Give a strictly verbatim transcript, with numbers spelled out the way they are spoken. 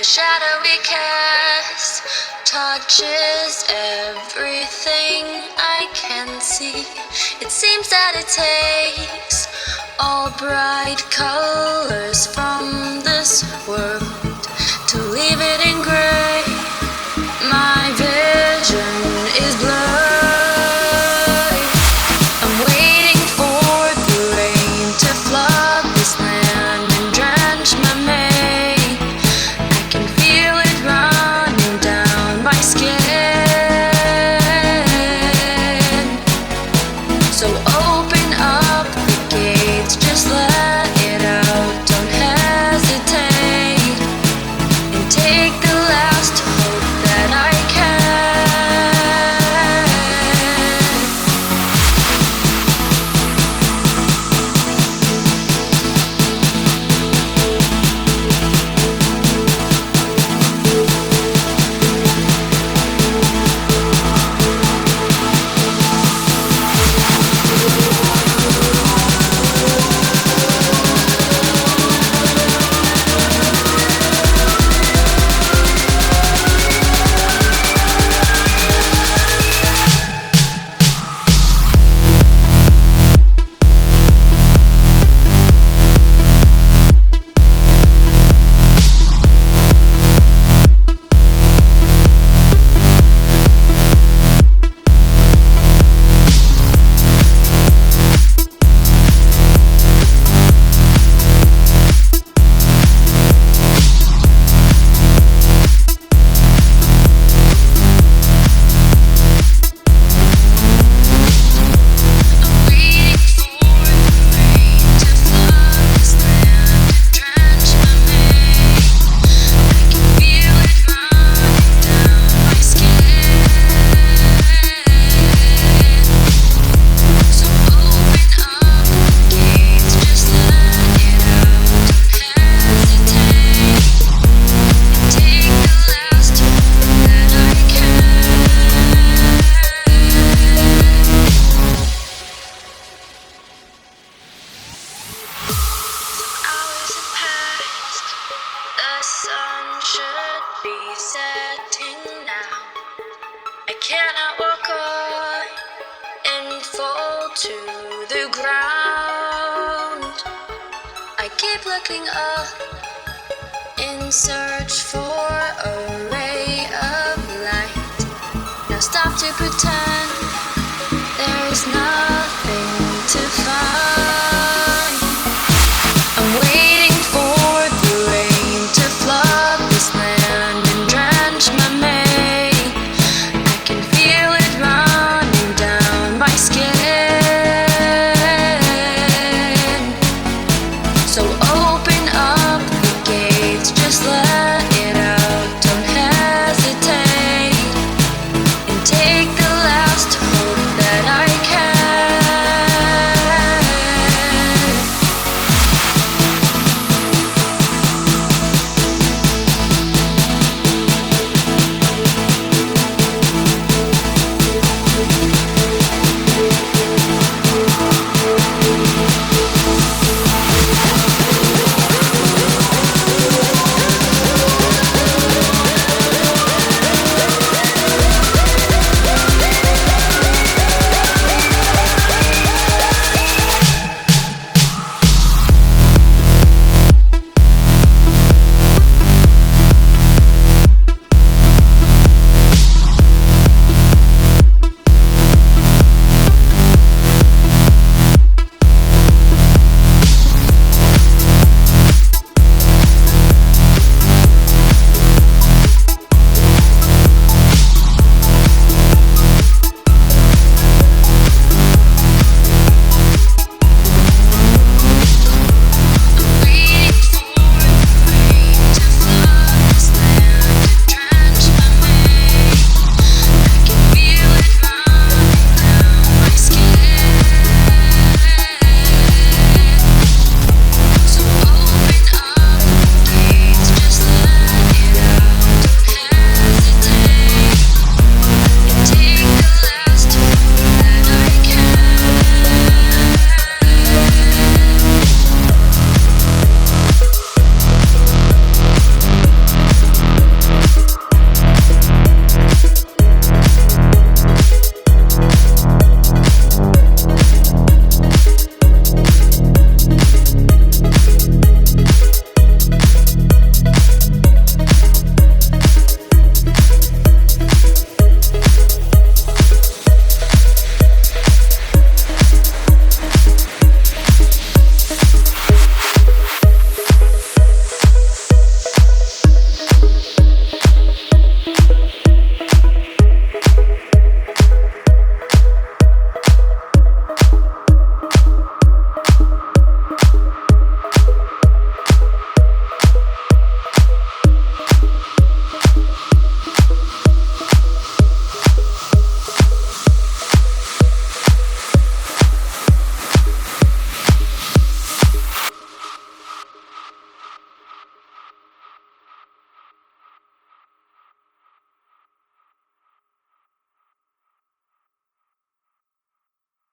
shadow we cast touches everything I can see. It seems that it takes all bright colors from this world to leave it in gray. My vision is blurry. I'm waiting for the rain to flood this land and drench my mane. I can feel it running down my skin. So open up the gates, just let it out. Don't hesitate and take the last hope that I can. The sun should be setting now. I cannot walk on and fall to the ground. I keep looking up in search for a ray of light. Now stop to pretend